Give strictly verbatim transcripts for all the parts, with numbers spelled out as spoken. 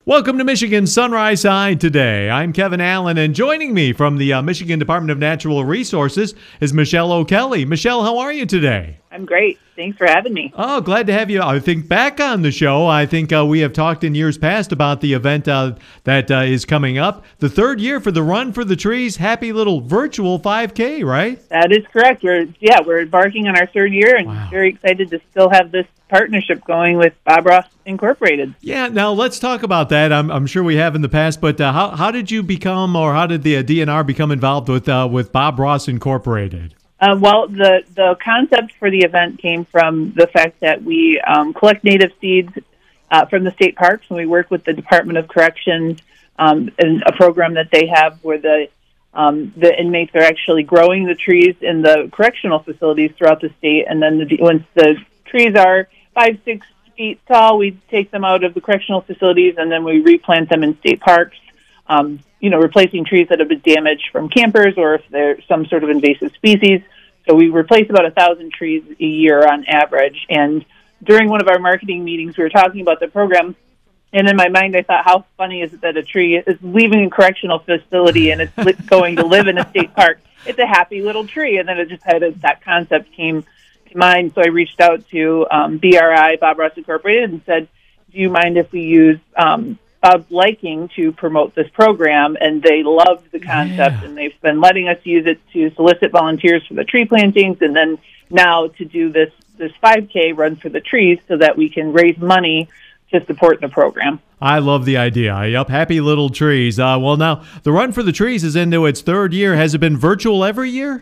Welcome to Michigan Sunrise Side today. I'm Kevin Allen, and joining me from the uh, Michigan Department of Natural Resources is Michelle O'Kelly. Michelle, how are you today? I'm great. Thanks for having me. Oh, glad to have you. I think back on the show. I think uh, we have talked in years past about the event uh, that uh, is coming up. The third year for the Run for the Trees Happy Little Virtual five K, right? That is correct. We're yeah, we're embarking on our third year, and Wow. very excited to still have this partnership going with Bob Ross Incorporated. Yeah, now let's talk about that. I'm, I'm sure we have in the past, but uh, how, how did you become, or how did the uh, D N R become involved with uh, with Bob Ross Incorporated? Uh, well, the, the concept for the event came from the fact that we um, collect native seeds uh, from the state parks, and we work with the Department of Corrections um, in a program that they have where the um, the inmates are actually growing the trees in the correctional facilities throughout the state, and then the, once the trees are five, six feet tall, we take them out of the correctional facilities, and then we replant them in state parks. Um, you know, replacing trees that have been damaged from campers or if they're some sort of invasive species. So we replace about a thousand trees a year on average. And during one of our marketing meetings, we were talking about the program. And in my mind, I thought, how funny is it that a tree is leaving a correctional facility and it's li- going to live in a state park? It's a happy little tree. And then it just had a, that concept came to mind. So I reached out to um, B R I, Bob Ross Incorporated, and said, do you mind if we use um, Bob's liking to promote this program? And they loved the concept, Yeah. and they've been letting us use it to solicit volunteers for the tree plantings, and then now to do this this five K Run for the Trees so that we can raise money to support the program. I love the idea. Yep, happy little trees. Uh, well, now, the Run for the Trees is into its third year. Has it been virtual every year?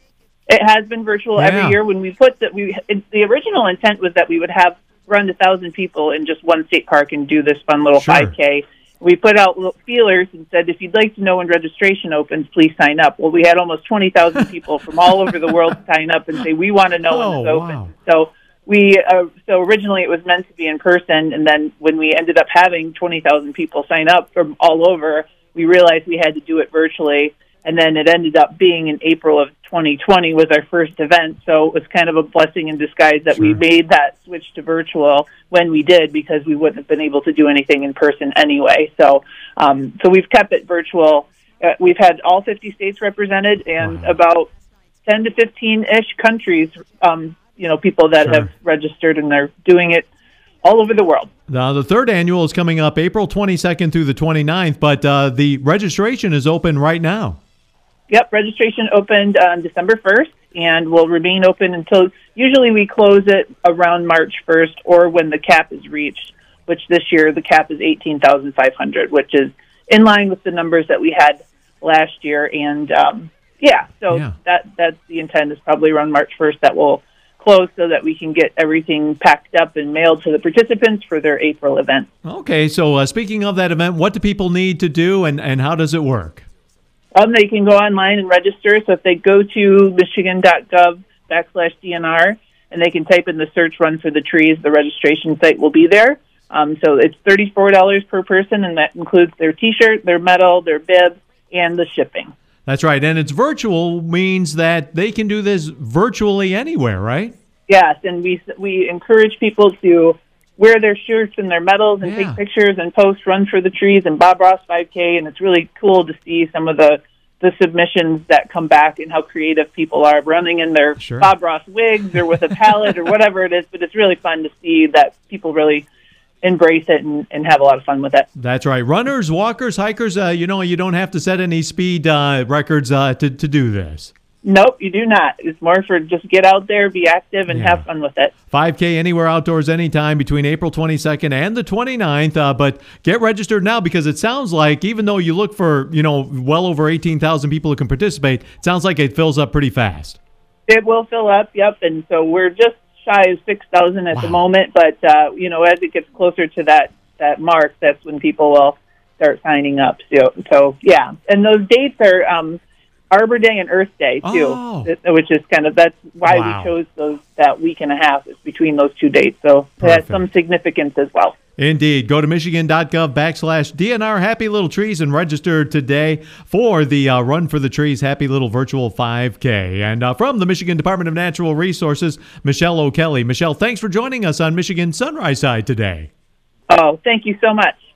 It has been virtual Yeah. every year. When we put that, we it, the original intent was that we would have run a thousand people in just one state park and do this fun little Sure. five K. We put out little feelers and said, if you'd like to know when registration opens, please sign up. Well, we had almost twenty thousand people from all over the world sign up and say, we want to know Oh, when this opens. wow. So we, uh, so originally it was meant to be in person, and then when we ended up having twenty thousand people sign up from all over, we realized we had to do it virtually. And then it ended up being in April of twenty twenty was our first event. So it was kind of a blessing in disguise that Sure. we made that switch to virtual when we did, because we wouldn't have been able to do anything in person anyway. So, um, so we've kept it virtual. Uh, we've had all fifty states represented, and Wow. about ten to fifteen-ish countries, um, you know, people that Sure. have registered, and they're doing it all over the world. Now, the third annual is coming up April twenty-second through the twenty-ninth, but uh, the registration is open right now. Yep, registration opened on December first and will remain open until, usually we close it around March first or when the cap is reached, which this year the cap is eighteen thousand five hundred, which is in line with the numbers that we had last year. And, um, yeah, so Yeah. that that's the intent, is probably around March first that will close so that we can get everything packed up and mailed to the participants for their April event. Okay, so uh, speaking of that event, what do people need to do, and, and how does it work? Um, they can go online and register. So if they go to michigan.gov backslash DNR and they can type in the search Run for the Trees, the registration site will be there. Um, so it's thirty-four dollars per person, and that includes their T-shirt, their medal, their bib, and the shipping. That's right, and it's virtual means that they can do this virtually anywhere, right? Yes, and we we encourage people to wear their shirts and their medals and Yeah. take pictures and post Run for the Trees and Bob Ross five K, and it's really cool to see some of the, the submissions that come back and how creative people are running in their Sure. Bob Ross wigs or with a palette or whatever it is, but it's really fun to see that people really embrace it and, and have a lot of fun with it. That's right. Runners, walkers, hikers, uh, you know, you don't have to set any speed uh, records uh, to, to do this. Nope, you do not. It's more for just get out there, be active, and Yeah. have fun with it. five K anywhere outdoors anytime between April twenty-second and the twenty-ninth. Uh, but get registered now, because it sounds like, even though you look for, you know, well over eighteen thousand people who can participate, it sounds like it fills up pretty fast. It will fill up, yep, and so we're just shy of six thousand at the Wow. moment, but, uh, you know, as it gets closer to that, that mark, that's when people will start signing up. So, so yeah, and those dates are um, Arbor Day and Earth Day, too, Oh. which is kind of, that's why Wow. we chose those that week and a half is between those two dates, so it has Perfect. some significance as well. Indeed. Go to michigan.gov backslash DNR Happy Little Trees and register today for the uh, Run for the Trees Happy Little Virtual five K. And uh, from the Michigan Department of Natural Resources, Michelle O'Kelly. Michelle, thanks for joining us on Michigan Sunrise Side today. Oh, thank you so much.